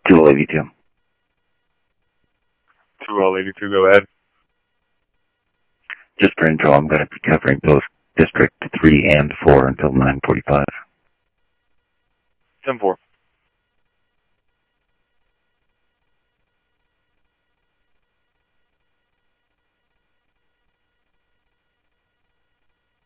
282. 282, go ahead. Just for intro, I'm going to be covering both District 3 and 4 until 9:45. 10-4.